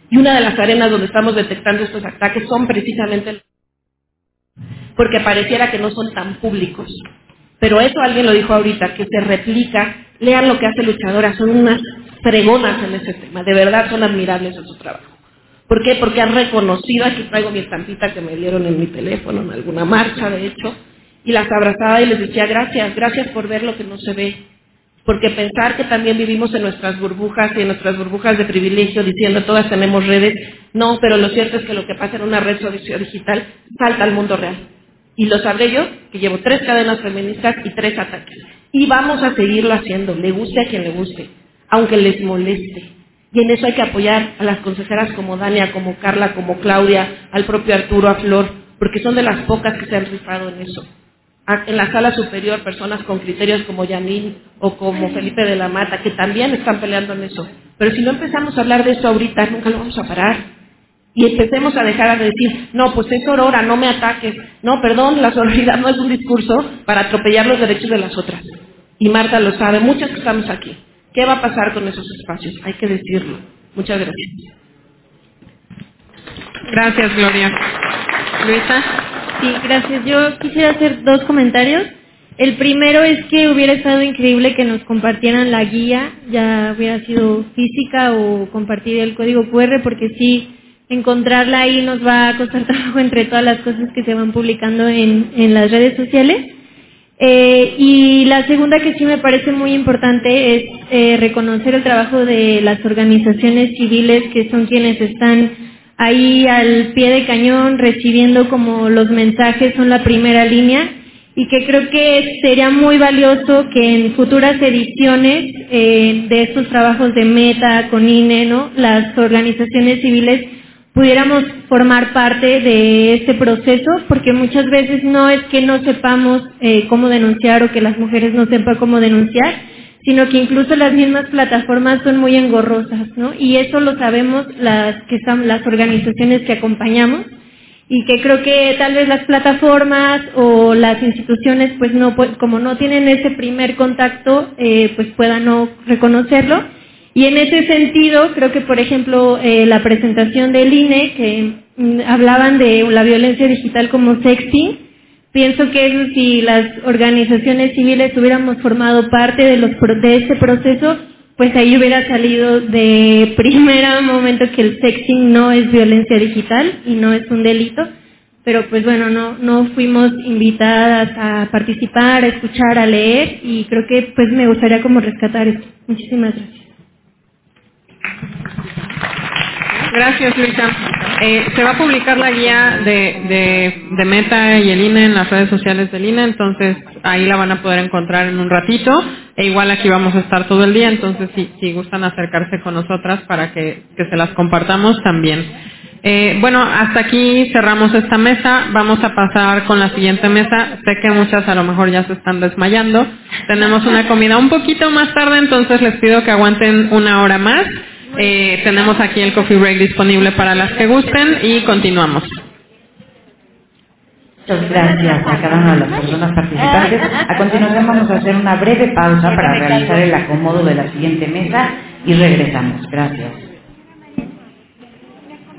Y una de las arenas donde estamos detectando estos ataques son precisamente porque pareciera que no son tan públicos. Pero eso alguien lo dijo ahorita, que se replica. Lean lo que hace Luchadora, son unas fregonas en ese tema, de verdad son admirables en su trabajo. ¿Por qué? Porque han reconocido, aquí traigo mi estampita que me dieron en mi teléfono, en alguna marcha de hecho, y las abrazaba y les decía gracias, gracias por ver lo que no se ve. Porque pensar que también vivimos en nuestras burbujas y en nuestras burbujas de privilegio diciendo todas tenemos redes, no, pero lo cierto es que lo que pasa en una red social digital salta al mundo real. Y lo sabré yo, que llevo tres cadenas feministas y tres ataques. Y vamos a seguirlo haciendo, le guste a quien le guste, aunque les moleste. Y en eso hay que apoyar a las consejeras como Dania, como Carla, como Claudia, al propio Arturo, a Flor, porque son de las pocas que se han rifado en eso. En la sala superior, personas con criterios como Janine o como Felipe de la Mata, que también están peleando en eso. Pero si no empezamos a hablar de eso ahorita, nunca lo vamos a parar. Y empecemos a dejar de decir, no, pues es sorora, no me ataques. No, perdón, la sororidad no es un discurso para atropellar los derechos de las otras. Y Marta lo sabe, muchas que estamos aquí. ¿Qué va a pasar con esos espacios? Hay que decirlo. Muchas gracias. Gracias, Gloria. Luisa. Sí, gracias. Yo quisiera hacer dos comentarios. El primero es que hubiera estado increíble que nos compartieran la guía, ya hubiera sido física o compartir el código cu erre, porque sí, encontrarla ahí nos va a costar trabajo entre todas las cosas que se van publicando en, en las redes sociales. Eh, y la segunda que sí me parece muy importante es eh, reconocer el trabajo de las organizaciones civiles, que son quienes están ahí al pie de cañón recibiendo como los mensajes, son la primera línea, y que creo que sería muy valioso que en futuras ediciones eh, de estos trabajos de Meta, con I N E, ¿no?, las organizaciones civiles pudiéramos formar parte de este proceso, porque muchas veces no es que no sepamos eh, cómo denunciar o que las mujeres no sepan cómo denunciar, sino que incluso las mismas plataformas son muy engorrosas, ¿no? Y eso lo sabemos las que están, las organizaciones que acompañamos, y que creo que tal vez las plataformas o las instituciones, pues no, pues, como no tienen ese primer contacto, eh, pues puedan no reconocerlo. Y en ese sentido, creo que, por ejemplo, eh, la presentación del I N E, que mm, hablaban de la violencia digital como sexting, pienso que eso, si las organizaciones civiles hubiéramos formado parte de, los, de este proceso, pues ahí hubiera salido de primer momento que el sexting no es violencia digital y no es un delito, pero pues bueno, no, no fuimos invitadas a participar, a escuchar, a leer, y creo que pues me gustaría como rescatar esto. Muchísimas gracias. Gracias, Luisa. Eh, se va a publicar la guía de, de, de Meta y el I N E en las redes sociales del I N E, entonces ahí la van a poder encontrar en un ratito, e igual aquí vamos a estar todo el día, entonces si, si gustan acercarse con nosotras para que, que se las compartamos también. Eh, bueno, hasta aquí cerramos esta mesa, vamos a pasar con la siguiente mesa. Sé que muchas a lo mejor ya se están desmayando, tenemos una comida un poquito más tarde, entonces les pido que aguanten una hora más. Eh, tenemos aquí el coffee break disponible para las que gusten y continuamos. Muchas gracias a cada una de las personas participantes. A continuación vamos a hacer una breve pausa para realizar el acomodo de la siguiente mesa y regresamos. Gracias.